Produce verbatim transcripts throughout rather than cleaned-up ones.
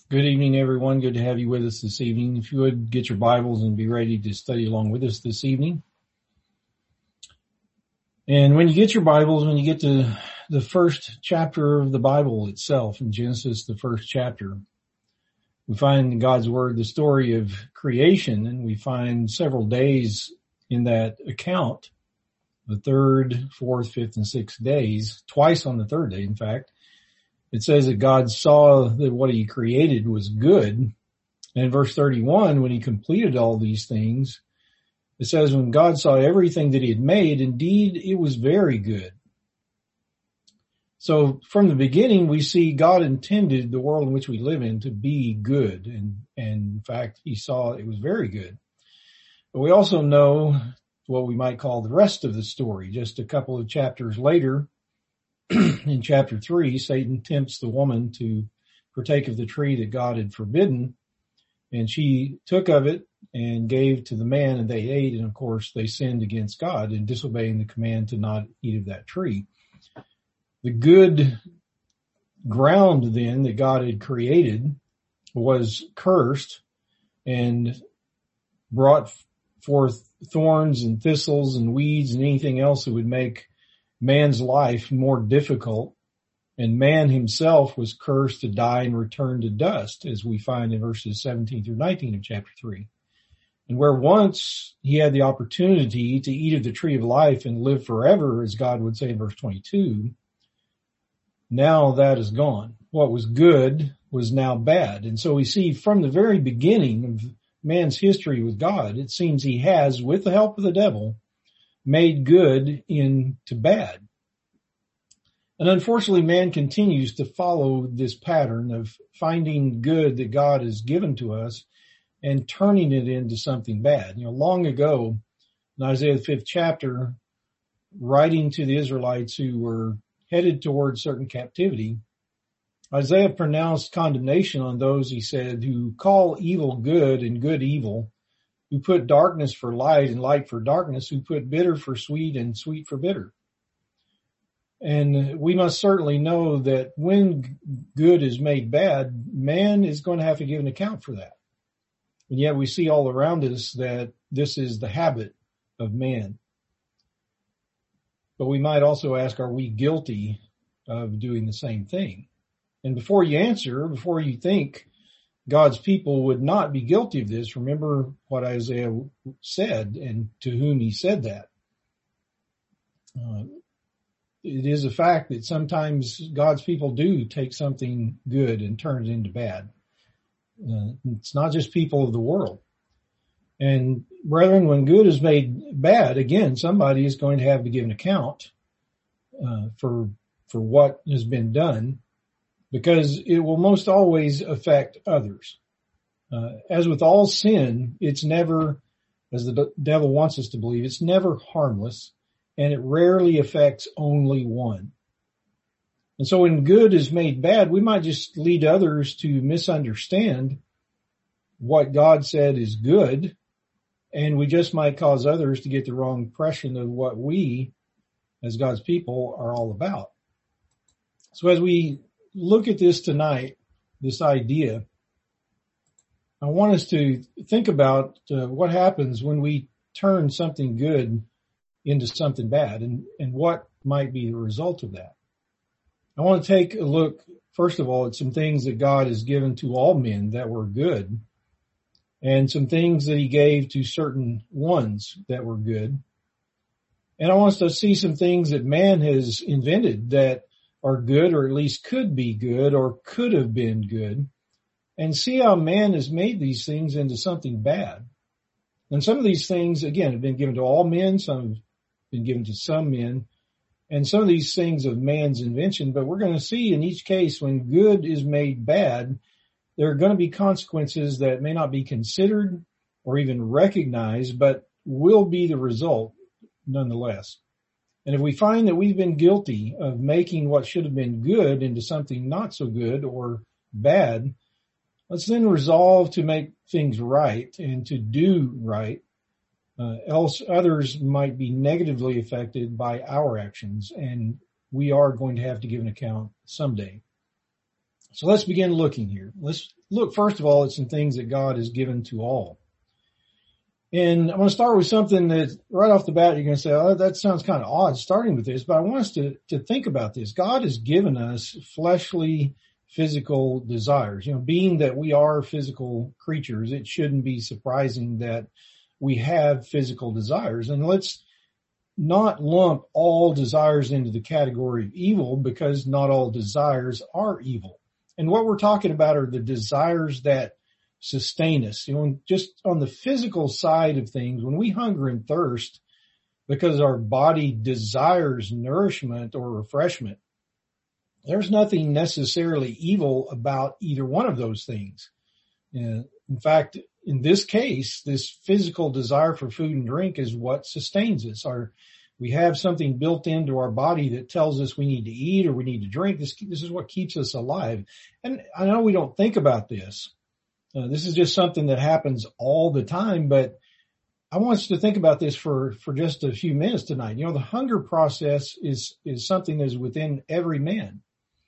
Good evening, everyone. Good to have you with us this evening. If you would get your Bibles and be ready to study along with us this evening. And when you get your Bibles, when you get to the first chapter of the Bible itself, in Genesis, the first chapter, we find in God's Word the story of creation, and we find several days in that account, the third, fourth, fifth, and sixth days, twice on the third day, in fact. It says that God saw that what he created was good. And in verse thirty-one, when he completed all these things, it says, when God saw everything that he had made, indeed it was very good. So from the beginning, we see God intended the world in which we live in to be good. And, and in fact, he saw it was very good. But we also know what we might call the rest of the story. Just a couple of chapters later, in chapter three, Satan tempts the woman to partake of the tree that God had forbidden, and she took of it and gave to the man, and they ate, and of course they sinned against God in disobeying the command to not eat of that tree. The good ground then that God had created was cursed and brought forth thorns and thistles and weeds and anything else that would make man's life more difficult, and man himself was cursed to die and return to dust, as we find in verses seventeen through nineteen of chapter three. And where once he had the opportunity to eat of the tree of life and live forever, as God would say in verse twenty-two, now that is gone. What was good was now bad. And so we see from the very beginning of man's history with God, it seems he has, with the help of the devil, made good into bad. And unfortunately, man continues to follow this pattern of finding good that God has given to us and turning it into something bad. You know, long ago, in Isaiah the fifth chapter, writing to the Israelites who were headed towards certain captivity, Isaiah pronounced condemnation on those, he said, who call evil good and good evil, who put darkness for light and light for darkness, who put bitter for sweet and sweet for bitter. And we must certainly know that when good is made bad, man is going to have to give an account for that. And yet we see all around us that this is the habit of man. But we might also ask, are we guilty of doing the same thing? And before you answer, before you think God's people would not be guilty of this, remember what Isaiah said and to whom he said that. Uh, it is a fact that sometimes God's people do take something good and turn it into bad. Uh, it's not just people of the world. And brethren, when good is made bad, again, somebody is going to have to give an account uh, for for what has been done, because it will most always affect others. Uh, as with all sin, it's never, as the d- devil wants us to believe, it's never harmless, and it rarely affects only one. And so when good is made bad, we might just lead others to misunderstand what God said is good, and we just might cause others to get the wrong impression of what we, as God's people, are all about. So as we look at this tonight, this idea, I want us to think about uh, what happens when we turn something good into something bad, and, and what might be the result of that. I want to take a look, first of all, at some things that God has given to all men that were good, and some things that he gave to certain ones that were good. And I want us to see some things that man has invented that are good, or at least could be good, or could have been good, and see how man has made these things into something bad. And some of these things, again, have been given to all men, some have been given to some men, and some of these things of man's invention, but we're going to see in each case when good is made bad, there are going to be consequences that may not be considered or even recognized, but will be the result nonetheless. And if we find that we've been guilty of making what should have been good into something not so good or bad, let's then resolve to make things right and to do right. Uh, else others might be negatively affected by our actions, and we are going to have to give an account someday. So let's begin looking here. Let's look, first of all, at some things that God has given to all. And I'm going to start with something that right off the bat, you're going to say, oh, that sounds kind of odd starting with this, but I want us to, to think about this. God has given us fleshly, physical desires. You know, being that we are physical creatures, it shouldn't be surprising that we have physical desires. And let's not lump all desires into the category of evil, because not all desires are evil. And what we're talking about are the desires that sustain us. You know, just on the physical side of things, when we hunger and thirst because our body desires nourishment or refreshment, there's nothing necessarily evil about either one of those things. Uh, in fact, in this case, this physical desire for food and drink is what sustains us. Our, we have something built into our body that tells us we need to eat or we need to drink. This, this is what keeps us alive. And I know we don't think about this. Uh, this is just something that happens all the time, but I want us to think about this for, for just a few minutes tonight. You know, the hunger process is, is something that is within every man.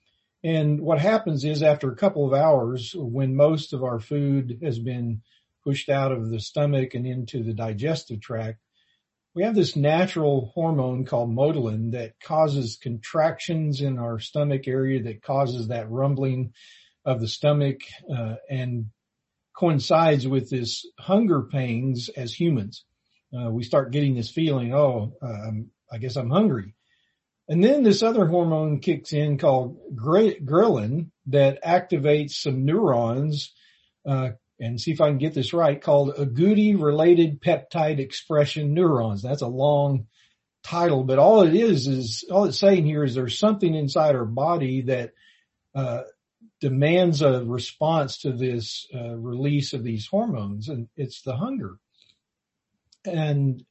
And what happens is after a couple of hours, when most of our food has been pushed out of the stomach and into the digestive tract, we have this natural hormone called motilin that causes contractions in our stomach area, that causes that rumbling of the stomach, uh, and coincides with this hunger pains as humans. Uh, we start getting this feeling, oh, uh, I guess I'm hungry. And then this other hormone kicks in called ghrelin that activates some neurons, uh, and see if I can get this right, called agouti-related peptide expression neurons. That's a long title, but all it is is, all it's saying here is there's something inside our body that uh demands a response to this uh, release of these hormones, and it's the hunger. And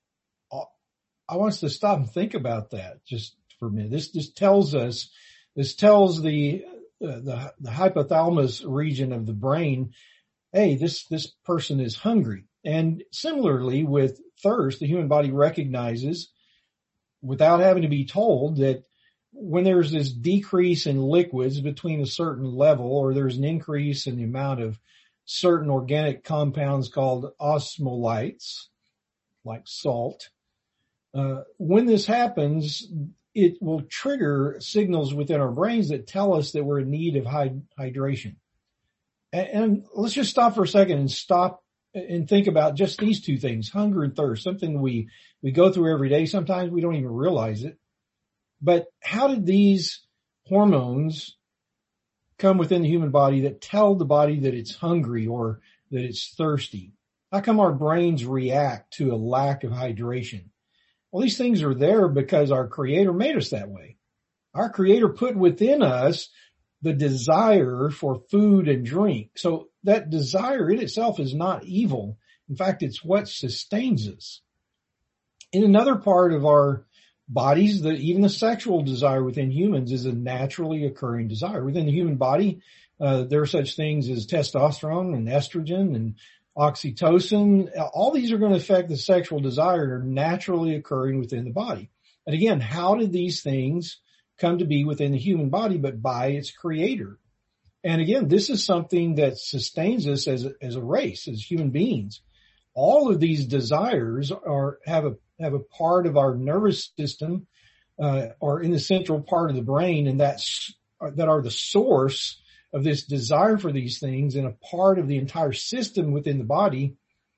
I want us to stop and think about that just for a minute. This just tells us, this tells the, uh, the, the hypothalamus region of the brain, hey, this, this person is hungry. And similarly with thirst, the human body recognizes without having to be told that when there's this decrease in liquids between a certain level, or there's an increase in the amount of certain organic compounds called osmolytes, like salt, uh, when this happens, it will trigger signals within our brains that tell us that we're in need of hydration. And, and let's just stop for a second and stop and think about just these two things, hunger and thirst, something we, we go through every day. Sometimes we don't even realize it. But how did these hormones come within the human body that tell the body that it's hungry or that it's thirsty? How come our brains react to a lack of hydration? Well, these things are there because our Creator made us that way. Our Creator put within us the desire for food and drink. So that desire in itself is not evil. In fact, it's what sustains us. In another part of our bodies, the, even the sexual desire within humans is a naturally occurring desire. Within the human body, uh, there are such things as testosterone and estrogen and oxytocin. All these are going to affect the sexual desire that are naturally occurring within the body. And again, how did these things come to be within the human body but by its Creator? And again, this is something that sustains us as a, as a race, as human beings. All of these desires are have a have a part of our nervous system, uh, or in the central part of the brain, and that's, that are the source of this desire for these things, and a part of the entire system within the body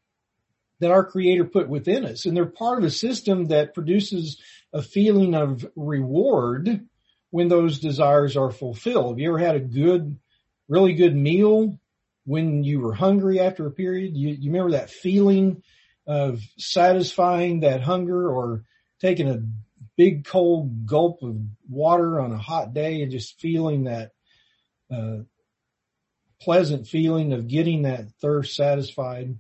that our Creator put within us. And they're part of a system that produces a feeling of reward when those desires are fulfilled. Have you ever had a good, really good meal when you were hungry after a period? You, you remember that feeling of satisfying that hunger, or taking a big cold gulp of water on a hot day and just feeling that uh, pleasant feeling of getting that thirst satisfied.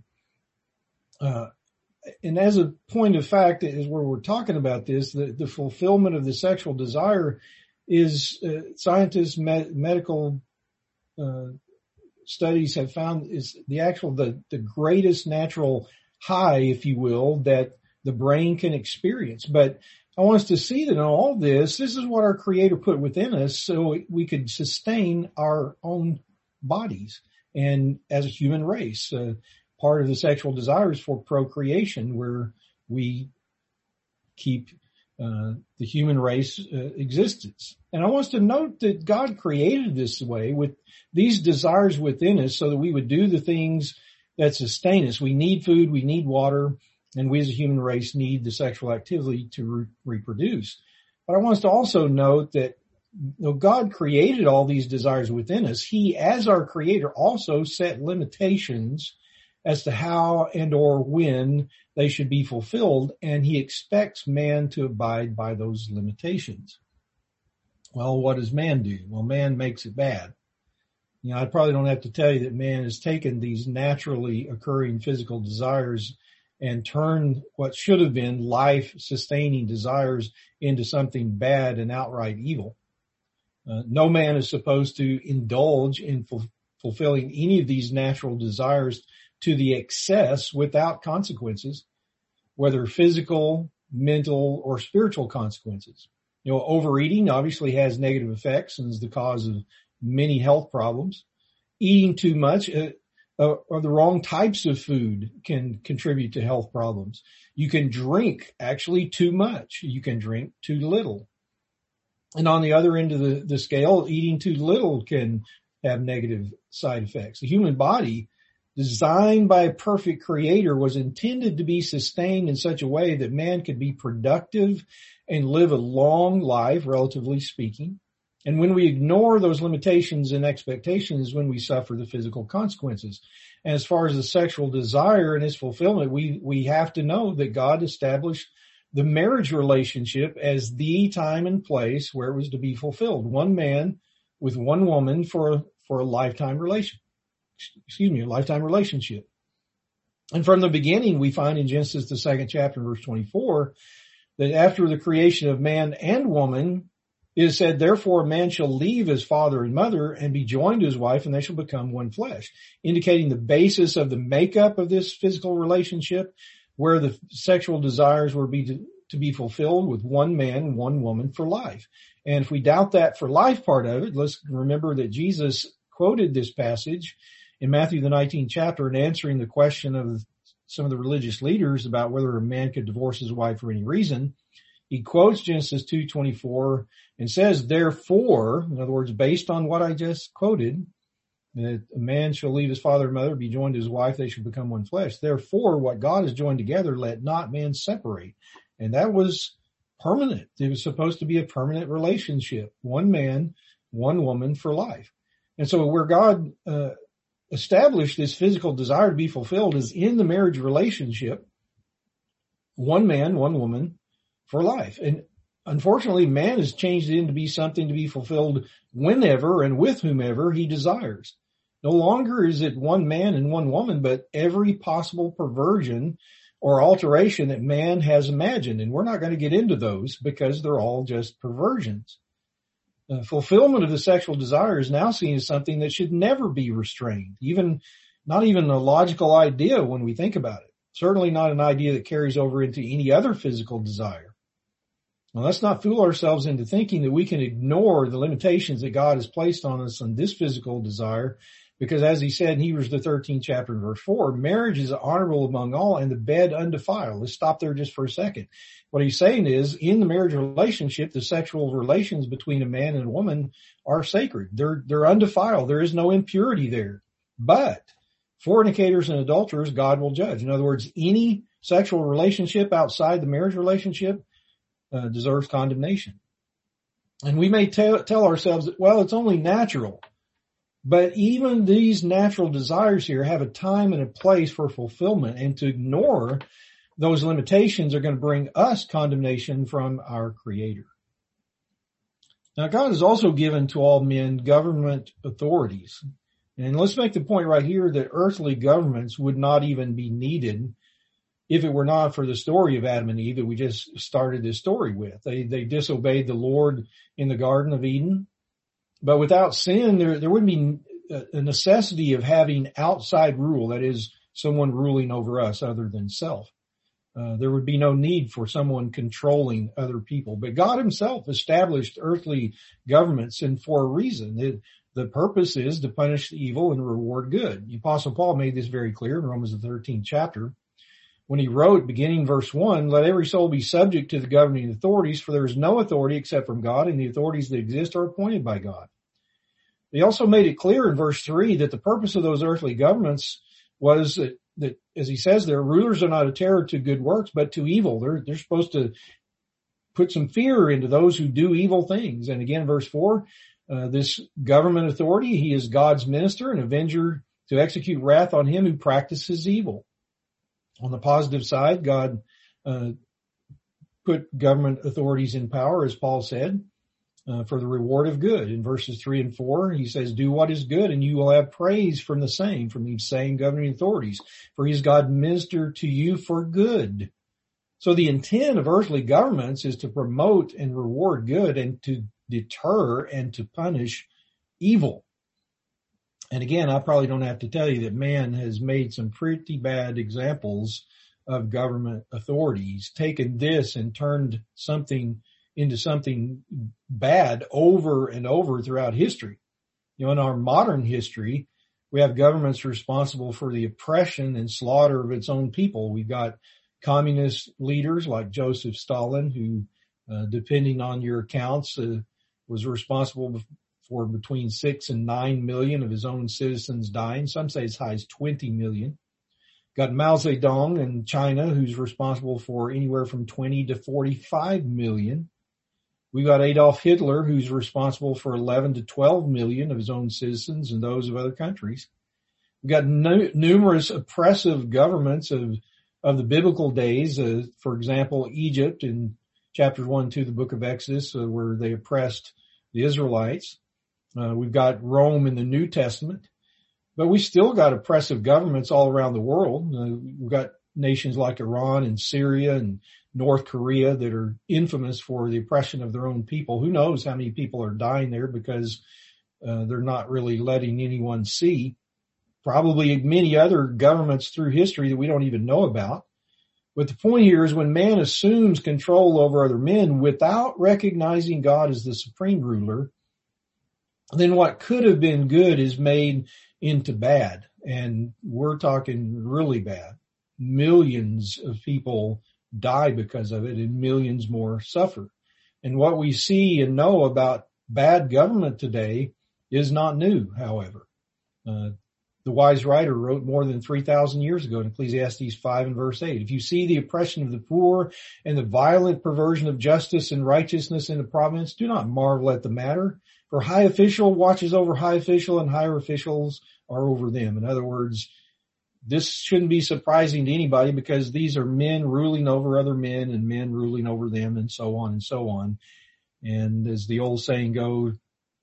Uh, and as a point of fact, is where we're talking about this, the, the fulfillment of the sexual desire is, uh, scientists, med- medical uh, studies have found is the actual, the, the greatest natural high, if you will, that the brain can experience. But I want us to see that in all this, this is what our Creator put within us so we could sustain our own bodies. And as a human race, uh, part of the sexual desire is for procreation, where we keep uh, the human race uh, existence. And I want us to note that God created this way with these desires within us so that we would do the things that sustain us. We need food, we need water, and we as a human race need the sexual activity to re- reproduce. But I want us to also note that though God created all these desires within us, He, as our Creator, also set limitations as to how and or when they should be fulfilled, and He expects man to abide by those limitations. Well, what does man do? Well, man makes it bad. You know, I probably don't have to tell you that man has taken these naturally occurring physical desires and turned what should have been life-sustaining desires into something bad and outright evil. Uh, no man is supposed to indulge in ful- fulfilling any of these natural desires to the excess without consequences, whether physical, mental, or spiritual consequences. You know, overeating obviously has negative effects and is the cause of many health problems. Eating too much uh, uh, or the wrong types of food can contribute to health problems. You can drink actually too much. You can drink too little. And on the other end of the, the scale, eating too little can have negative side effects. The human body, designed by a perfect Creator, was intended to be sustained in such a way that man could be productive and live a long life, relatively speaking. And when we ignore those limitations and expectations, when we suffer the physical consequences. And as far as the sexual desire and its fulfillment, we, we have to know that God established the marriage relationship as the time and place where it was to be fulfilled. One man with one woman for a, for a lifetime relation, excuse me, a lifetime relationship. And from the beginning, we find in Genesis, the second chapter, verse twenty-four, that after the creation of man and woman, it is said, therefore a man shall leave his father and mother and be joined to his wife, and they shall become one flesh, indicating the basis of the makeup of this physical relationship, where the sexual desires were be to, to be fulfilled with one man, one woman for life. And if we doubt that for life part of it, let's remember that Jesus quoted this passage in Matthew the nineteenth chapter in answering the question of some of the religious leaders about whether a man could divorce his wife for any reason. He quotes Genesis two twenty-four and says, therefore, in other words, based on what I just quoted, that a man shall leave his father and mother, be joined to his wife, they shall become one flesh. Therefore, what God has joined together, let not man separate. And that was permanent. It was supposed to be a permanent relationship. One man, one woman for life. And so where God uh, established this physical desire to be fulfilled is in the marriage relationship. One man, one woman for life. And unfortunately, man has changed it into be something to be fulfilled whenever and with whomever he desires. No longer is it one man and one woman, but every possible perversion or alteration that man has imagined. And we're not going to get into those because they're all just perversions. Uh, fulfillment of the sexual desire is now seen as something that should never be restrained, even not even a logical idea when we think about it. Certainly not an idea that carries over into any other physical desire. Now, let's not fool ourselves into thinking that we can ignore the limitations that God has placed on us on this physical desire, because as he said in Hebrews the thirteenth chapter, verse four, marriage is honorable among all and the bed undefiled. Let's stop there just for a second. What he's saying is, in the marriage relationship, the sexual relations between a man and a woman are sacred. They're, they're undefiled. There is no impurity there. But fornicators and adulterers, God will judge. In other words, any sexual relationship outside the marriage relationship Uh, deserves condemnation. And we may tell, tell ourselves that, well, it's only natural. But even these natural desires here have a time and a place for fulfillment, and to ignore those limitations are going to bring us condemnation from our Creator. Now, God has also given to all men government authorities. And let's make the point right here that earthly governments would not even be needed if it were not for the story of Adam and Eve that we just started this story with. They, they disobeyed the Lord in the Garden of Eden. But without sin, there, there wouldn't be a necessity of having outside rule, that is, someone ruling over us other than self. Uh, there would be no need for someone controlling other people. But God himself established earthly governments, and for a reason. It, the purpose is to punish evil and reward good. The Apostle Paul made this very clear in Romans the thirteenth chapter when he wrote, beginning verse one, let every soul be subject to the governing authorities, for there is no authority except from God, and the authorities that exist are appointed by God. He also made it clear in verse three that the purpose of those earthly governments was that, that, as he says there, rulers are not a terror to good works, but to evil. They're, they're supposed to put some fear into those who do evil things. And again, verse four, uh, this government authority, he is God's minister and avenger to execute wrath on him who practices evil. On the positive side, God uh, put government authorities in power, as Paul said, Uh, for the reward of good. In verses three and four, he says, do what is good and you will have praise from the same, from these same governing authorities. For he is God minister to you for good. So the intent of earthly governments is to promote and reward good and to deter and to punish evil. And again, I probably don't have to tell you that man has made some pretty bad examples of government authorities, taken this and turned something into something bad over and over throughout history. You know, in our modern history, we have governments responsible for the oppression and slaughter of its own people. We've got communist leaders like Joseph Stalin, who, uh, depending on your accounts, uh, was responsible for between six and nine million of his own citizens dying. Some say as high as twenty million. Got Mao Zedong in China, who's responsible for anywhere from twenty to forty-five million. We've got Adolf Hitler, who's responsible for eleven to twelve million of his own citizens and those of other countries. We've got no, numerous oppressive governments of, of the biblical days. Uh, for example, Egypt in chapters one and two of the book of Exodus, uh, where they oppressed the Israelites. Uh, we've got Rome in the New Testament, but we still got oppressive governments all around the world. Uh, we've got nations like Iran and Syria and North Korea that are infamous for the oppression of their own people. Who knows how many people are dying there because uh, they're not really letting anyone see. Probably many other governments through history that we don't even know about. But the point here is when man assumes control over other men without recognizing God as the supreme ruler, then what could have been good is made into bad. And we're talking really bad. Millions of people die because of it and millions more suffer. And what we see and know about bad government today is not new, however. Uh, the wise writer wrote more than three thousand years ago in Ecclesiastes five and verse eight. If you see the oppression of the poor and the violent perversion of justice and righteousness in the province, do not marvel at the matter. For high official watches over high official and higher officials are over them. In other words, this shouldn't be surprising to anybody because these are men ruling over other men and men ruling over them and so on and so on. And as the old saying goes,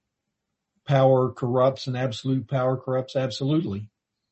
power corrupts and absolute power corrupts absolutely.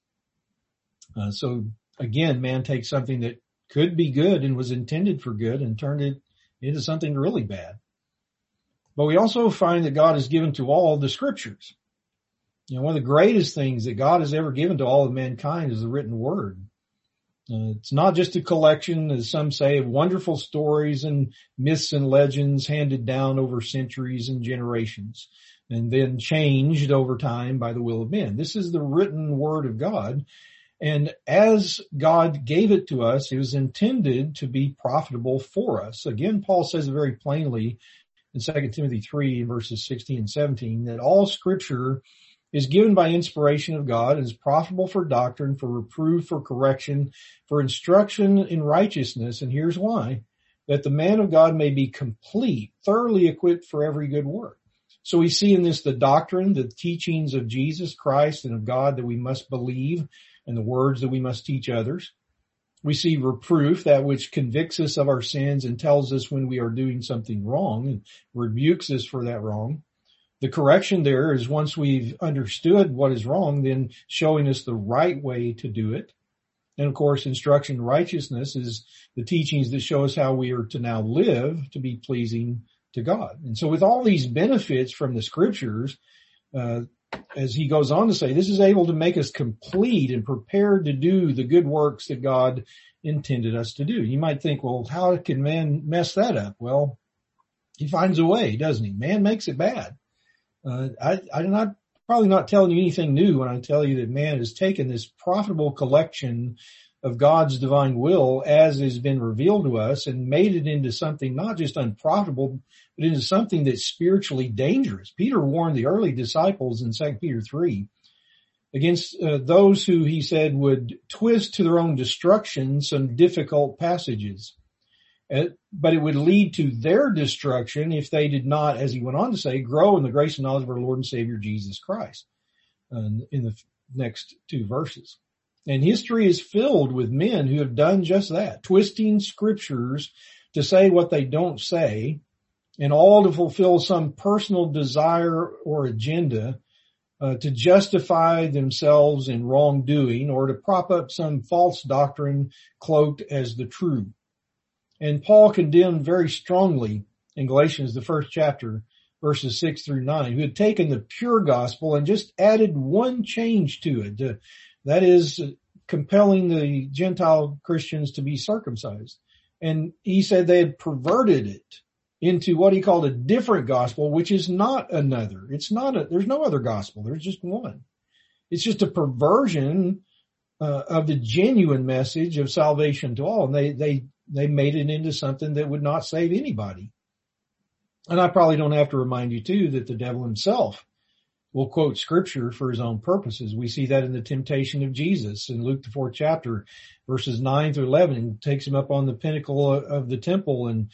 Uh, so again, man takes something that could be good and was intended for good and turned it into something really bad. But we also find that God has given to all the scriptures. You know, one of the greatest things that God has ever given to all of mankind is the written word. Uh, it's not just a collection, as some say, of wonderful stories and myths and legends handed down over centuries and generations and then changed over time by the will of men. This is the written word of God. And as God gave it to us, it was intended to be profitable for us. Again, Paul says it very plainly in Second Timothy three, verses sixteen and seventeen, that all scripture is given by inspiration of God and is profitable for doctrine, for reproof, for correction, for instruction in righteousness. And here's why: that the man of God may be complete, thoroughly equipped for every good work. So we see in this the doctrine, the teachings of Jesus Christ and of God that we must believe, and the words that we must teach others. We see reproof, that which convicts us of our sins and tells us when we are doing something wrong and rebukes us for that wrong. The correction there is once we've understood what is wrong, then showing us the right way to do it. And of course, instruction in righteousness is the teachings that show us how we are to now live to be pleasing to God. And so with all these benefits from the scriptures, uh, as he goes on to say, this is able to make us complete and prepared to do the good works that God intended us to do. You might think, well, how can man mess that up? Well, he finds a way, doesn't he? Man makes it bad. Uh, I, I'm not probably not telling you anything new when I tell you that man has taken this profitable collection of God's divine will as has been revealed to us and made it into something not just unprofitable, but into something that's spiritually dangerous. Peter warned the early disciples in Second Peter three against uh, those who, he said, would twist to their own destruction some difficult passages. Uh, but it would lead to their destruction if they did not, as he went on to say, grow in the grace and knowledge of our Lord and Savior Jesus Christ, uh, in the next two verses. And history is filled with men who have done just that, twisting scriptures to say what they don't say, and all to fulfill some personal desire or agenda, uh, to justify themselves in wrongdoing or to prop up some false doctrine cloaked as the truth. And Paul condemned very strongly in Galatians, the first chapter, verses six through nine, who had taken the pure gospel and just added one change to it. To, that is compelling the Gentile Christians to be circumcised. And he said they had perverted it into what he called a different gospel, which is not another. It's not a, there's no other gospel. There's just one. It's just a perversion uh, of the genuine message of salvation to all. And they, they, they made it into something that would not save anybody. And I probably don't have to remind you too that the devil himself will quote scripture for his own purposes. We see that in the temptation of Jesus in Luke, the fourth chapter, verses nine through eleven, and takes him up on the pinnacle of the temple and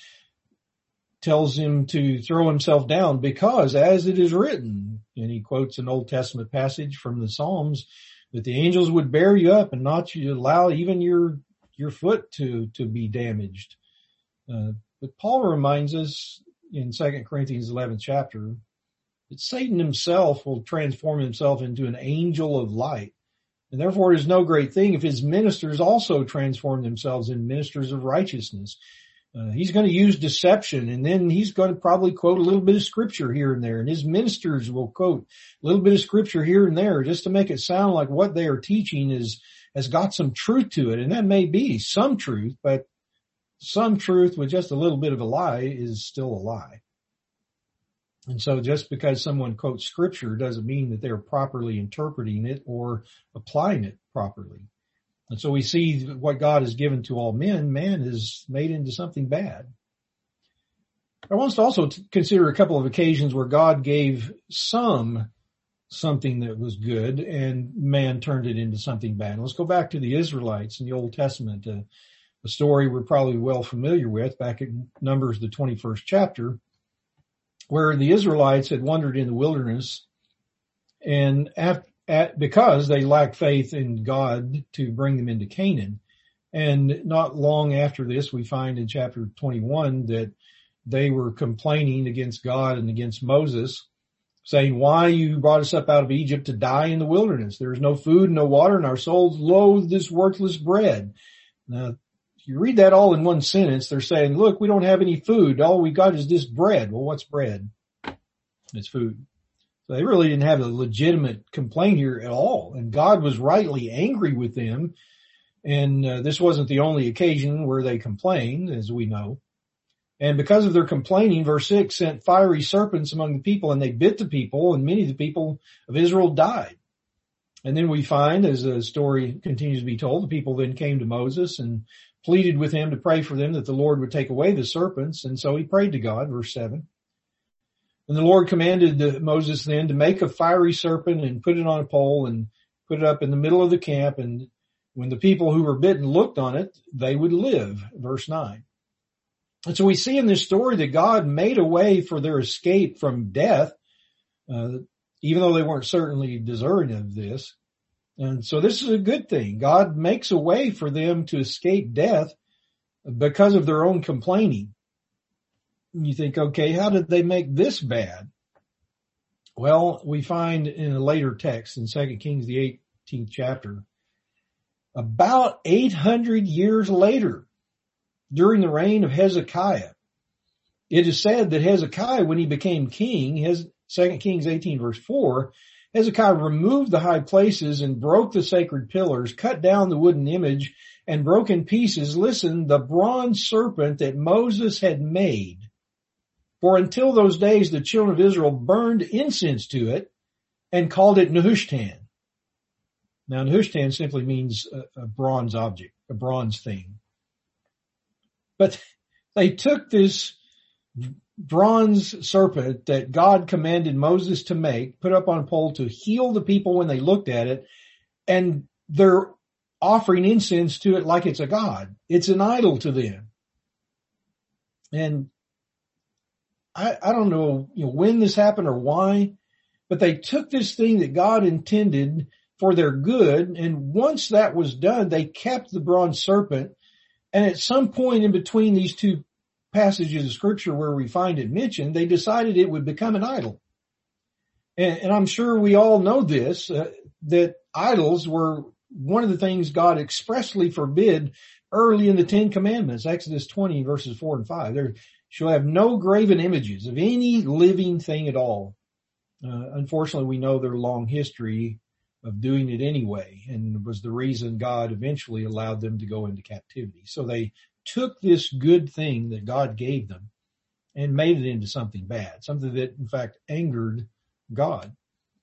tells him to throw himself down because as it is written, and he quotes an Old Testament passage from the Psalms, that the angels would bear you up and not allow even your, your foot to, to be damaged. Uh, but Paul reminds us in Second Corinthians eleventh chapter that Satan himself will transform himself into an angel of light. And therefore it is no great thing if his ministers also transform themselves into ministers of righteousness. Uh, he's going to use deception, and then he's going to probably quote a little bit of scripture here and there, and his ministers will quote a little bit of scripture here and there just to make it sound like what they are teaching is has got some truth to it. And that may be some truth, but some truth with just a little bit of a lie is still a lie. And so just because someone quotes scripture doesn't mean that they're properly interpreting it or applying it properly. And so we see what God has given to all men, man is made into something bad. I want us to also consider a couple of occasions where God gave some something that was good and man turned it into something bad. Let's go back to the Israelites in the Old Testament, uh, a story we're probably well familiar with back in Numbers, the twenty-first chapter, where the Israelites had wandered in the wilderness and after At, because they lacked faith in God to bring them into Canaan. And not long after this, we find in chapter twenty-one that they were complaining against God and against Moses, saying, why you brought us up out of Egypt to die in the wilderness? There is no food, no water, and our souls loathe this worthless bread. Now, if you read that all in one sentence, they're saying, look, we don't have any food. All we got is this bread. Well, what's bread? It's food. They really didn't have a legitimate complaint here at all. And God was rightly angry with them. And uh, this wasn't the only occasion where they complained, as we know. And because of their complaining, verse six sent fiery serpents among the people, and they bit the people, and many of the people of Israel died. And then we find, as the story continues to be told, the people then came to Moses and pleaded with him to pray for them that the Lord would take away the serpents. And so he prayed to God, verse seven. And the Lord commanded Moses then to make a fiery serpent and put it on a pole and put it up in the middle of the camp. And when the people who were bitten looked on it, they would live. Verse nine. And so we see in this story that God made a way for their escape from death, uh, even though they weren't certainly deserving of this. And so this is a good thing. God makes a way for them to escape death because of their own complaining. You think, okay, how did they make this bad? Well, we find in a later text in Second Kings, the eighteenth chapter, about eight hundred years later, during the reign of Hezekiah, it is said that Hezekiah, when he became king, his Second Kings eighteen verse four, Hezekiah removed the high places and broke the sacred pillars, cut down the wooden image, and broke in pieces, listen, the bronze serpent that Moses had made. For until those days, the children of Israel burned incense to it and called it Nehushtan. Now, Nehushtan simply means a, a bronze object, a bronze thing. But they took this bronze serpent that God commanded Moses to make, put up on a pole to heal the people when they looked at it, and they're offering incense to it like it's a god. It's an idol to them. And I, I don't know, you know when this happened or why, but they took this thing that God intended for their good, and once that was done, they kept the bronze serpent, and at some point in between these two passages of scripture where we find it mentioned, they decided it would become an idol. And, and I'm sure we all know this, uh, that idols were one of the things God expressly forbid early in the Ten Commandments, Exodus twenty verses four and five. There shall have no graven images of any living thing at all. Uh, unfortunately, we know their long history of doing it anyway, and was the reason God eventually allowed them to go into captivity. So they took this good thing that God gave them and made it into something bad, something that in fact angered God.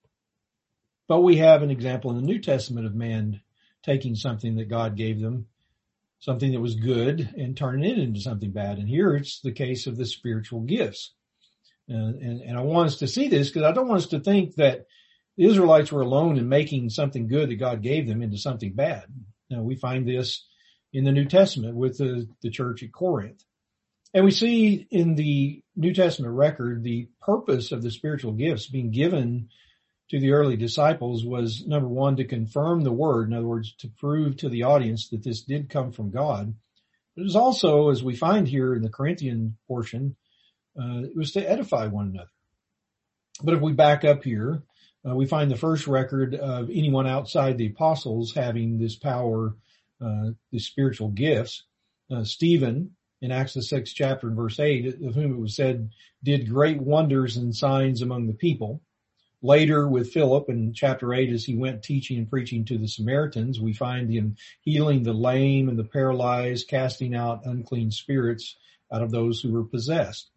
But we have an example in the New Testament of man taking something that God gave them, something that was good, and turning it into something bad. And here it's the case of the spiritual gifts. Uh, and, and I want us to see this because I don't want us to think that the Israelites were alone in making something good that God gave them into something bad. Now, we find this in the New Testament with the, the church at Corinth. And we see in the New Testament record, the purpose of the spiritual gifts being given to the early disciples was, number one, to confirm the word. In other words, to prove to the audience that this did come from God. But it was also, as we find here in the Corinthian portion, uh, it was to edify one another. But if we back up here, uh, we find the first record of anyone outside the apostles having this power, uh, the spiritual gifts. Uh, Stephen, in Acts the sixth chapter and verse eight, of whom it was said, did great wonders and signs among the people. Later with Philip in chapter eight, as he went teaching and preaching to the Samaritans, we find him healing the lame and the paralyzed, casting out unclean spirits out of those who were possessed.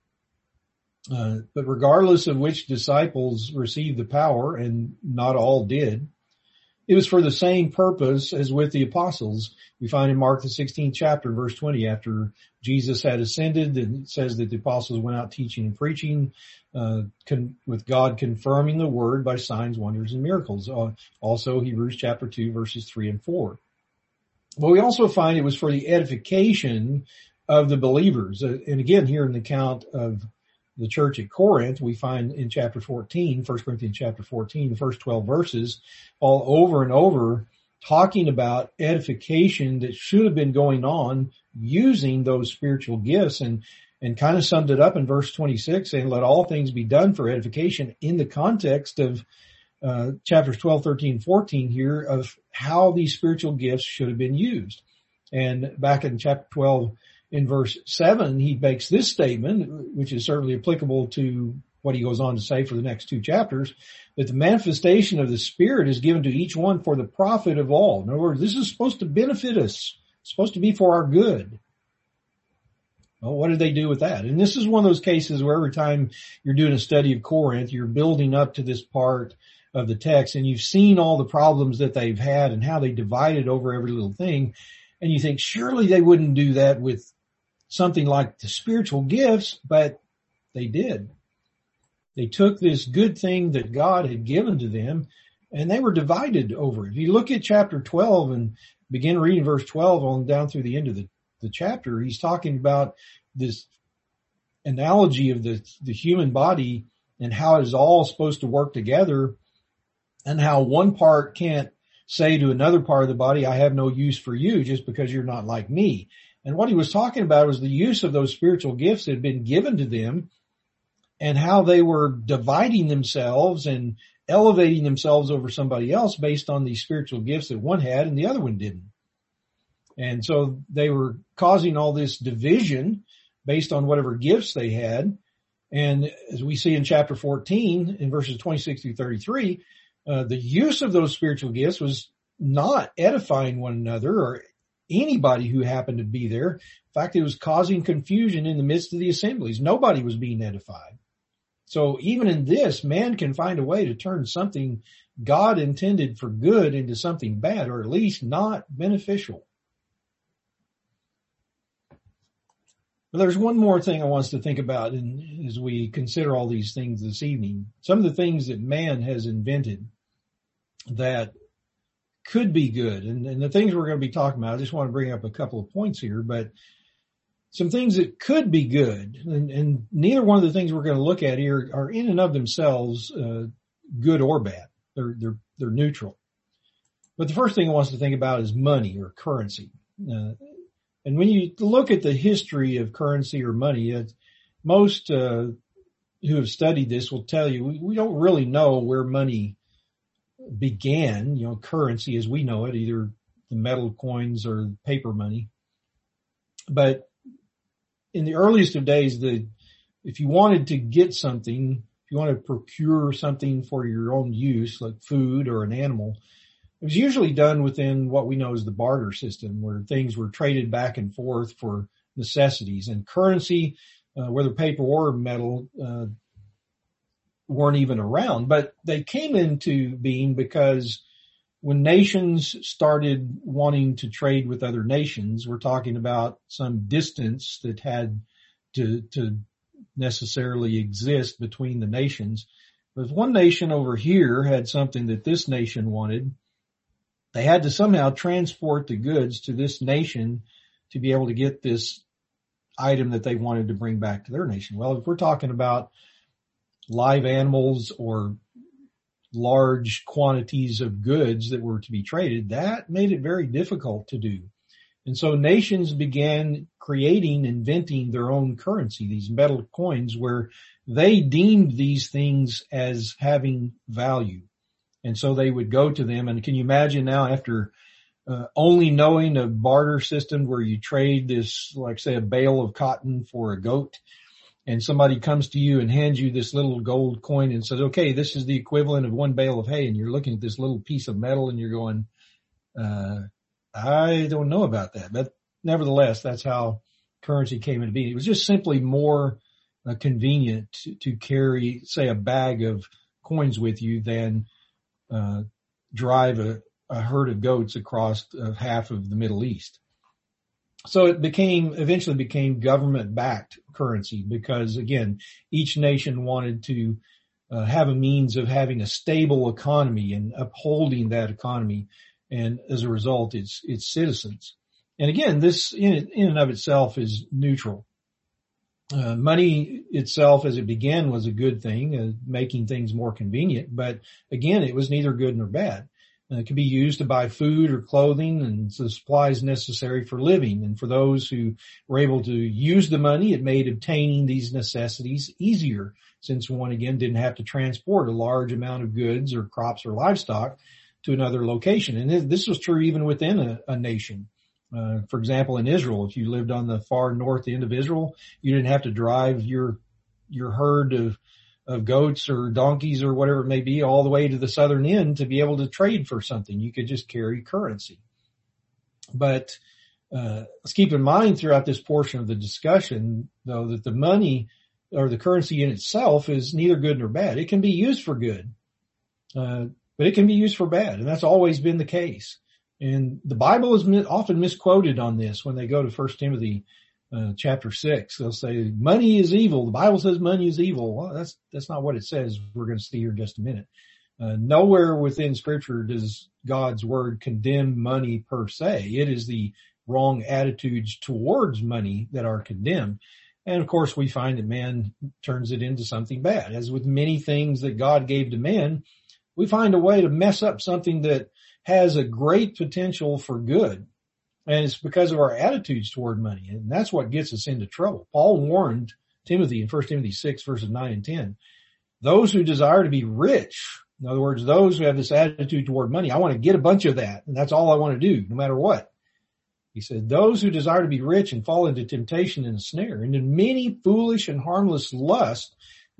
Uh, but regardless of which disciples received the power, and not all did, it was for the same purpose as with the apostles. We find in Mark the sixteenth chapter, verse twenty, after Jesus had ascended, and it says that the apostles went out teaching and preaching, uh, con- with God confirming the word by signs, wonders, and miracles. Uh, also, Hebrews chapter two, verses three and four. But we also find it was for the edification of the believers. Uh, and again, here in the account of the church at Corinth, we find in chapter fourteen, First Corinthians chapter fourteen, the first twelve verses, all over and over, talking about edification that should have been going on using those spiritual gifts, and, and kind of summed it up in verse twenty-six, saying, let all things be done for edification, in the context of uh, chapters twelve, thirteen, fourteen here, of how these spiritual gifts should have been used. And back in chapter twelve, in verse seven, he makes this statement, which is certainly applicable to what he goes on to say for the next two chapters, that the manifestation of the Spirit is given to each one for the profit of all. In other words, this is supposed to benefit us. It's supposed to be for our good. Well, what did they do with that? And this is one of those cases where every time you're doing a study of Corinth, you're building up to this part of the text, and you've seen all the problems that they've had and how they divided over every little thing. And you think, surely they wouldn't do that with something like the spiritual gifts, but they did. They took this good thing that God had given to them, and they were divided over it. If you look at chapter twelve and begin reading verse twelve on down through the end of the, the chapter, he's talking about this analogy of the, the human body and how it is all supposed to work together, and how one part can't say to another part of the body, I have no use for you just because you're not like me. And what he was talking about was the use of those spiritual gifts that had been given to them, and how they were dividing themselves and elevating themselves over somebody else based on these spiritual gifts that one had and the other one didn't. And so they were causing all this division based on whatever gifts they had. And as we see in chapter fourteen, in verses twenty-six through thirty-three, Uh, the use of those spiritual gifts was not edifying one another or anybody who happened to be there. In fact, it was causing confusion in the midst of the assemblies. Nobody was being edified. So even in this, man can find a way to turn something God intended for good into something bad, or at least not beneficial. But there's one more thing I want us to think about in, as we consider all these things this evening. Some of the things that man has invented that could be good, and, and the things we're going to be talking about, I just want to bring up a couple of points here, but some things that could be good, and, and neither one of the things we're going to look at here are in and of themselves uh, good or bad. They're, they're, they're neutral. But the first thing I want us to think about is money or currency. Uh, and when you look at the history of currency or money, it's, most uh, who have studied this will tell you we, we don't really know where money began, you know, currency as we know it, either the metal coins or paper money. But in the earliest of days, the if you wanted to get something, if you wanted to procure something for your own use, like food or an animal, it was usually done within what we know as the barter system, where things were traded back and forth for necessities. And currency, uh, whether paper or metal, uh, weren't even around. But they came into being because when nations started wanting to trade with other nations, we're talking about some distance that had to, to necessarily exist between the nations. But if one nation over here had something that this nation wanted, they had to somehow transport the goods to this nation to be able to get this item that they wanted to bring back to their nation. Well, if we're talking about live animals or large quantities of goods that were to be traded, that made it very difficult to do. And so nations began creating, inventing their own currency, these metal coins, where they deemed these things as having value. And so they would go to them. And can you imagine now, after uh, only knowing a barter system where you trade this, like say a bale of cotton for a goat, and somebody comes to you and hands you this little gold coin and says, okay, this is the equivalent of one bale of hay. And you're looking at this little piece of metal and you're going, uh, I don't know about that. But nevertheless, that's how currency came into being. It was just simply more uh, convenient to, to carry, say, a bag of coins with you than uh, drive a, a herd of goats across uh, half of the Middle East. So it became, eventually became government-backed currency because, again, each nation wanted to uh, have a means of having a stable economy and upholding that economy, and as a result, its its citizens. And again, this in, in and of itself is neutral. Uh, money itself, as it began, was a good thing, uh, making things more convenient. But again, it was neither good nor bad. Uh, it could be used to buy food or clothing and the supplies necessary for living. And for those who were able to use the money, it made obtaining these necessities easier, since one, again, didn't have to transport a large amount of goods or crops or livestock to another location. And this was true even within a, a nation. Uh, for example, in Israel, if you lived on the far north end of Israel, you didn't have to drive your, your herd of, of goats or donkeys or whatever it may be all the way to the southern end to be able to trade for something. You could just carry currency. But, uh, let's keep in mind throughout this portion of the discussion, though, that the money or the currency in itself is neither good nor bad. It can be used for good, uh, but it can be used for bad. And that's always been the case. And the Bible is often misquoted on this when they go to First Timothy uh, chapter six. They'll say, money is evil. The Bible says money is evil. Well, that's that's not what it says. We're going to see here in just a minute. Uh, nowhere within Scripture does God's Word condemn money per se. It is the wrong attitudes towards money that are condemned. And, of course, we find that man turns it into something bad. As with many things that God gave to man, we find a way to mess up something that has a great potential for good. And it's because of our attitudes toward money. And that's what gets us into trouble. Paul warned Timothy in First Timothy six, verses nine and ten. Those who desire to be rich, in other words, those who have this attitude toward money, I want to get a bunch of that, and that's all I want to do, no matter what. He said, those who desire to be rich and fall into temptation and a snare, and in many foolish and harmless lusts,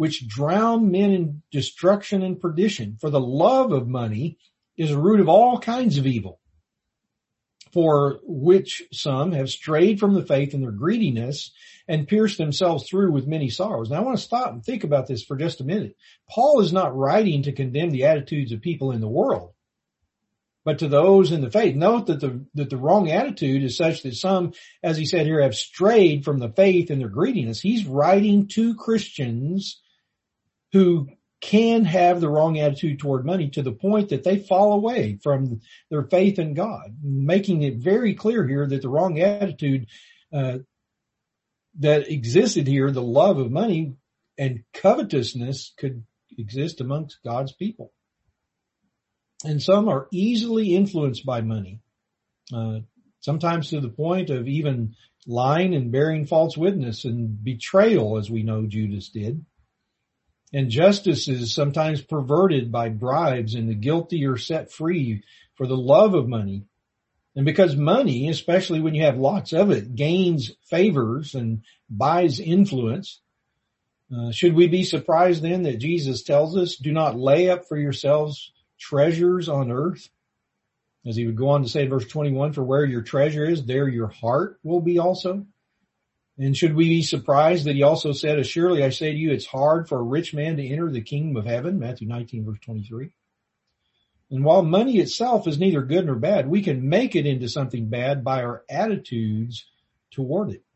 which drown men in destruction and perdition. For the love of money is a root of all kinds of evil, for which some have strayed from the faith in their greediness and pierced themselves through with many sorrows. Now I want to stop and think about this for just a minute. Paul is not writing to condemn the attitudes of people in the world, but to those in the faith. Note that the, that the wrong attitude is such that some, as he said here, have strayed from the faith in their greediness. He's writing to Christians who can have the wrong attitude toward money to the point that they fall away from their faith in God, making it very clear here that the wrong attitude uh, that existed here, the love of money and covetousness, could exist amongst God's people. And some are easily influenced by money, uh, sometimes to the point of even lying and bearing false witness and betrayal, as we know Judas did. And justice is sometimes perverted by bribes, and the guilty are set free for the love of money. And because money, especially when you have lots of it, gains favors and buys influence, uh, should we be surprised then that Jesus tells us, do not lay up for yourselves treasures on earth? As he would go on to say in verse twenty-one, for where your treasure is, there your heart will be also. And should we be surprised that he also said, assuredly I say to you, it's hard for a rich man to enter the kingdom of heaven, Matthew nineteen, verse twenty-three. And while money itself is neither good nor bad, we can make it into something bad by our attitudes toward it.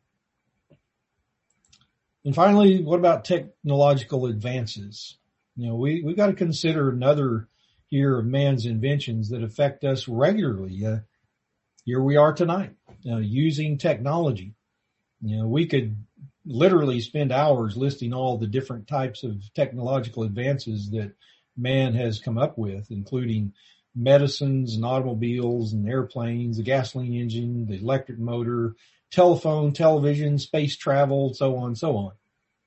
And finally, what about technological advances? You know, we, we've got to consider another here of man's inventions that affect us regularly. Uh, here we are tonight, uh, using technology. You know, we could literally spend hours listing all the different types of technological advances that man has come up with, including medicines and automobiles and airplanes, the gasoline engine, the electric motor, telephone, television, space travel, so on and so on.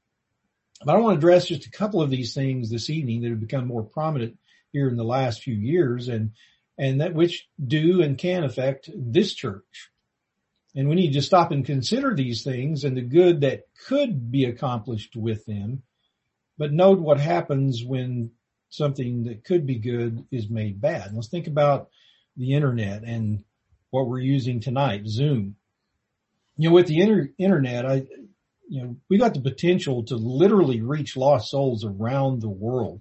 But I want to address just a couple of these things this evening that have become more prominent here in the last few years, and, and that which do and can affect this church. And we need to stop and consider these things and the good that could be accomplished with them, but note what happens when something that could be good is made bad. Let's think about the internet and what we're using tonight, Zoom. You know, with the inter- internet, I, you know, we got the potential to literally reach lost souls around the world.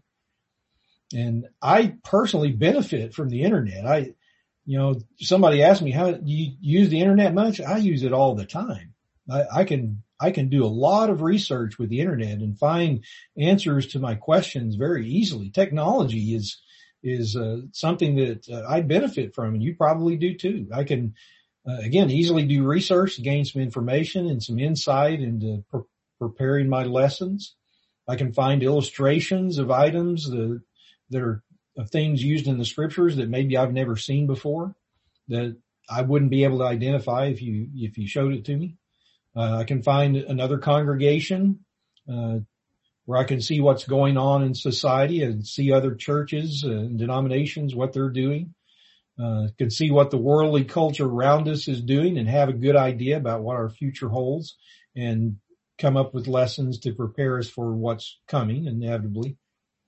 And I personally benefit from the internet. I, you know, somebody asked me, how do you use the internet much? I use it all the time. I, I can, I can do a lot of research with the internet and find answers to my questions very easily. Technology is, is, uh, something that uh, I benefit from, and you probably do too. I can, uh, again, easily do research to gain some information and some insight into pre- preparing my lessons. I can find illustrations of items that, that are of things used in the scriptures that maybe I've never seen before, that I wouldn't be able to identify if you, if you showed it to me. Uh, I can find another congregation, uh, where I can see what's going on in society and see other churches and denominations, what they're doing. Uh, can see what the worldly culture around us is doing and have a good idea about what our future holds and come up with lessons to prepare us for what's coming inevitably.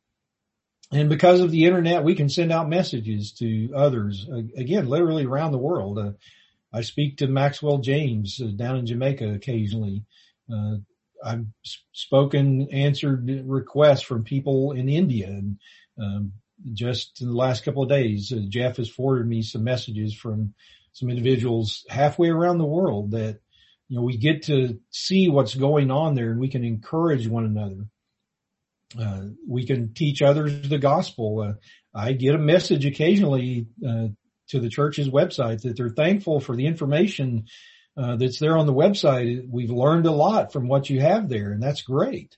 And because of the internet, we can send out messages to others, uh, again, literally around the world. Uh, I speak to Maxwell James uh, down in Jamaica occasionally. Uh, I've spoken, answered requests from people in India. And um, just in the last couple of days, uh, Jeff has forwarded me some messages from some individuals halfway around the world that, you know, we get to see what's going on there and we can encourage one another. Uh, we can teach others the gospel. Uh, I get a message occasionally, uh, to the church's website that they're thankful for the information, uh, that's there on the website. We've learned a lot from what you have there, and that's great.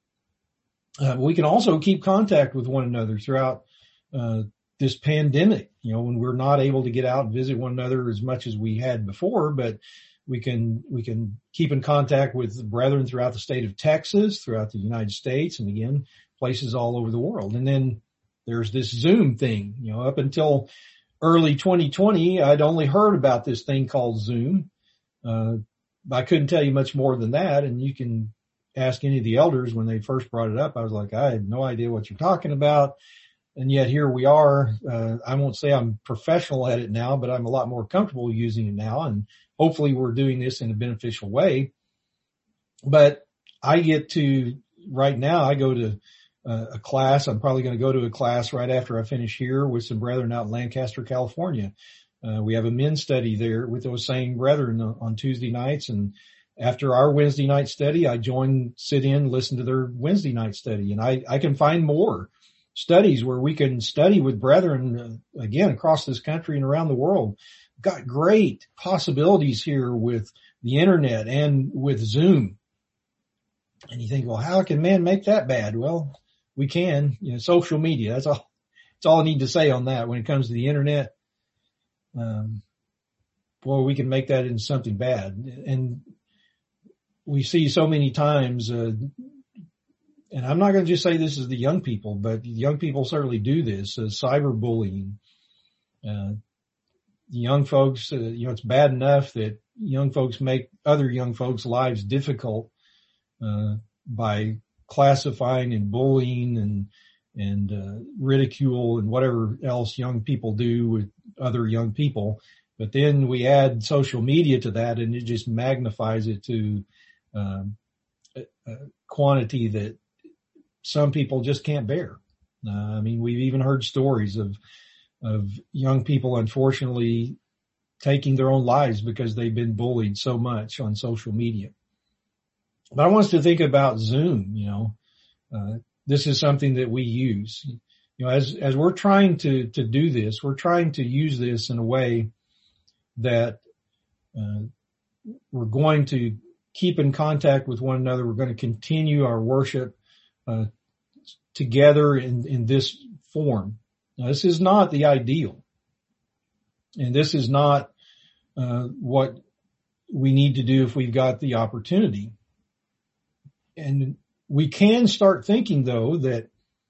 Uh, we can also keep contact with one another throughout, uh, this pandemic, you know, when we're not able to get out and visit one another as much as we had before, but we can, we can keep in contact with brethren throughout the state of Texas, throughout the United States, and again, places all over the world. And then there's this Zoom thing, you know, up until early twenty twenty, I'd only heard about this thing called Zoom. Uh, I couldn't tell you much more than that. And you can ask any of the elders when they first brought it up. I was like, I had no idea what you're talking about. And yet here we are. Uh, I won't say I'm professional at it now, but I'm a lot more comfortable using it now. And hopefully we're doing this in a beneficial way. But I get to, right now, I go to uh, a class. I'm probably going to go to a class right after I finish here with some brethren out in Lancaster, California. Uh, we have a men's study there with those same brethren on Tuesday nights. And after our Wednesday night study, I join, sit in, listen to their Wednesday night study. And I, I can find more studies where we can study with brethren, uh, again, across this country and around the world. Got great possibilities here with the internet and with Zoom. And you think, well, how can man make that bad? Well, we can, you know, social media. That's all, that's all I need to say on that when it comes to the internet. Um, boy, we can make that into something bad. And we see so many times, uh, and I'm not going to just say this is the young people, but young people certainly do this, uh, cyberbullying. Uh, young folks, uh, you know, it's bad enough that young folks make other young folks' lives difficult, uh, by classifying and bullying and, and, uh, ridicule and whatever else young people do with other young people. But then we add social media to that and it just magnifies it to, um, a, a quantity that some people just can't bear. Uh, I mean, we've even heard stories of, of young people, unfortunately, taking their own lives because they've been bullied so much on social media. But I want us to think about Zoom, you know, uh, this is something that we use, you know, as, as we're trying to, to do this, we're trying to use this in a way that, uh, we're going to keep in contact with one another. We're going to continue our worship, uh, together in, in this form. Now, this is not the ideal. And this is not, uh, what we need to do if we've got the opportunity. And we can start thinking, though, that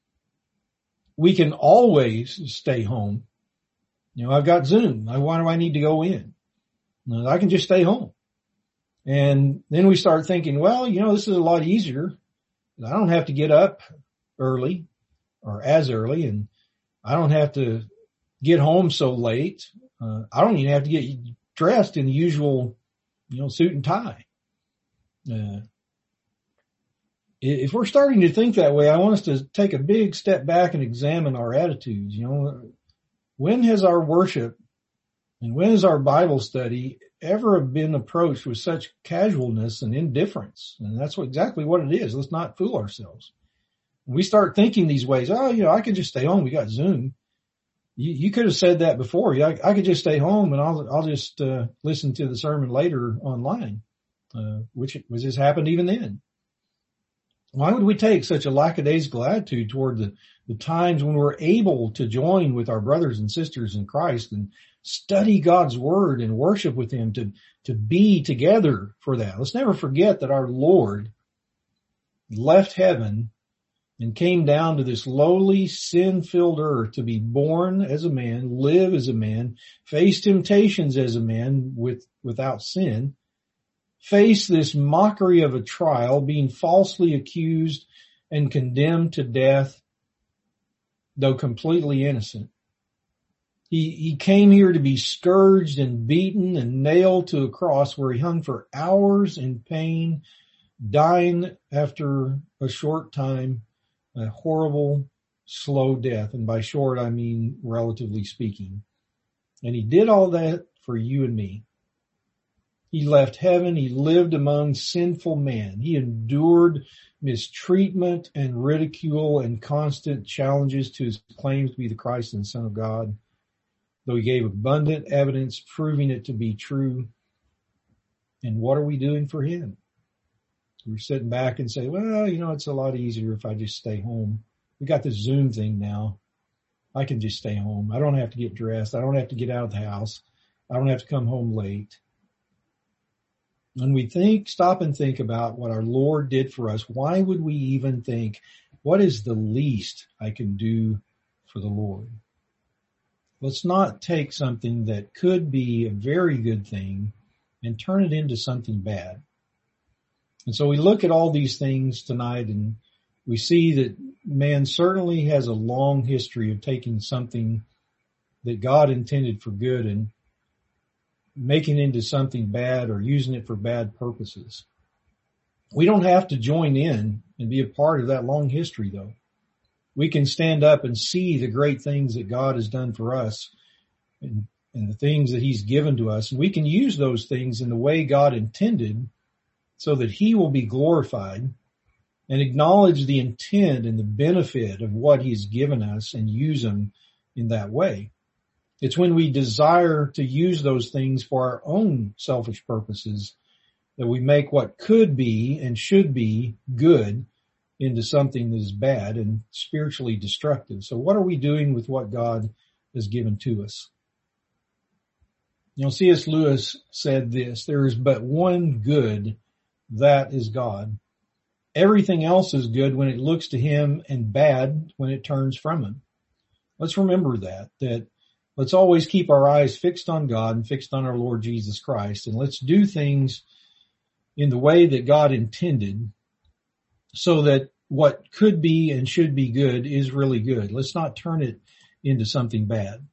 we can always stay home. You know, I've got Zoom. Why do I need to go in? No, I can just stay home. And then we start thinking, well, you know, this is a lot easier. I don't have to get up early or as early, and I don't have to get home so late. Uh, I don't even have to get dressed in the usual, you know, suit and tie. Uh, If we're starting to think that way, I want us to take a big step back and examine our attitudes. You know, when has our worship and when has our Bible study ever been approached with such casualness and indifference? And that's what, exactly what it is. Let's not fool ourselves. When we start thinking these ways, oh, you know, I could just stay home. We got Zoom. You, you could have said that before. I, I could just stay home and I'll, I'll just, uh, listen to the sermon later online, uh, which was just happened even then. Why would we take such a lackadaisical attitude toward the, the times when we're able to join with our brothers and sisters in Christ and study God's word and worship with him, to, to be together for that? Let's never forget that our Lord left heaven and came down to this lowly, sin-filled earth to be born as a man, live as a man, face temptations as a man with, without sin, face this mockery of a trial, being falsely accused and condemned to death, though completely innocent. He, he came here to be scourged and beaten and nailed to a cross where he hung for hours in pain, dying after a short time, a horrible, slow death. And by short, I mean relatively speaking. And he did all that for you and me. He left heaven. He lived among sinful men. He endured mistreatment and ridicule and constant challenges to his claims to be the Christ and Son of God, though he gave abundant evidence proving it to be true. And what are we doing for him? We're sitting back and say, well, you know, it's a lot easier if I just stay home. We got this Zoom thing now. I can just stay home. I don't have to get dressed. I don't have to get out of the house. I don't have to come home late. When we think, stop and think about what our Lord did for us, why would we even think, what is the least I can do for the Lord? Let's not take something that could be a very good thing and turn it into something bad. And so we look at all these things tonight, and we see that man certainly has a long history of taking something that God intended for good and making it into something bad or using it for bad purposes. We don't have to join in and be a part of that long history, though. We can stand up and see the great things that God has done for us and, and the things that he's given to us. And we can use those things in the way God intended so that he will be glorified, and acknowledge the intent and the benefit of what he's given us and use them in that way. It's when we desire to use those things for our own selfish purposes that we make what could be and should be good into something that is bad and spiritually destructive. So what are we doing with what God has given to us? You know, C S Lewis said this: there is but one good, that is God. Everything else is good when it looks to him and bad when it turns from him. Let's remember that, that let's always keep our eyes fixed on God and fixed on our Lord Jesus Christ. And let's do things in the way that God intended so that what could be and should be good is really good. Let's not turn it into something bad.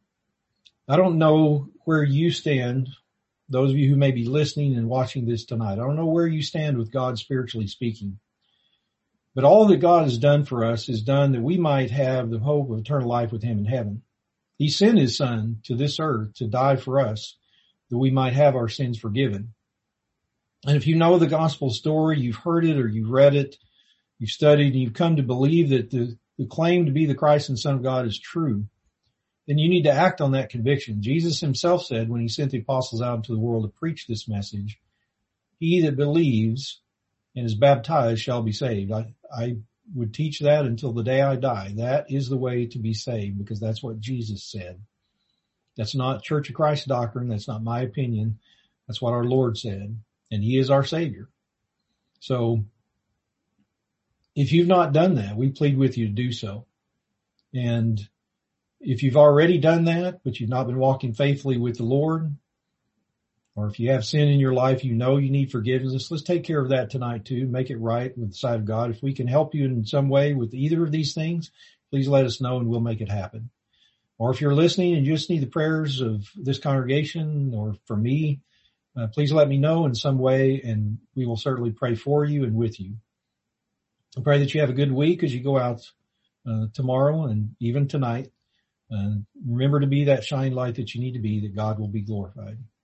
I don't know where you stand, those of you who may be listening and watching this tonight. I don't know where you stand with God spiritually speaking. But all that God has done for us is done that we might have the hope of eternal life with him in heaven. He sent his son to this earth to die for us, that we might have our sins forgiven. And if you know the gospel story, you've heard it or you've read it, you've studied, and you've come to believe that the, the claim to be the Christ and Son of God is true, then you need to act on that conviction. Jesus himself said when he sent the apostles out into the world to preach this message, he that believes and is baptized shall be saved. I, I would teach that until the day I die. That is the way to be saved, because that's what Jesus said. That's not Church of Christ doctrine. That's not my opinion. That's what our Lord said, and he is our Savior. So if you've not done that, we plead with you to do so. And if you've already done that, but you've not been walking faithfully with the Lord, or if you have sin in your life, you know you need forgiveness, let's take care of that tonight too. Make it right with the sight of God. If we can help you in some way with either of these things, please let us know and we'll make it happen. Or if you're listening and you just need the prayers of this congregation or for me, uh, please let me know in some way, and we will certainly pray for you and with you. I pray that you have a good week as you go out uh, tomorrow and even tonight. Uh, remember to be that shining light that you need to be, that God will be glorified.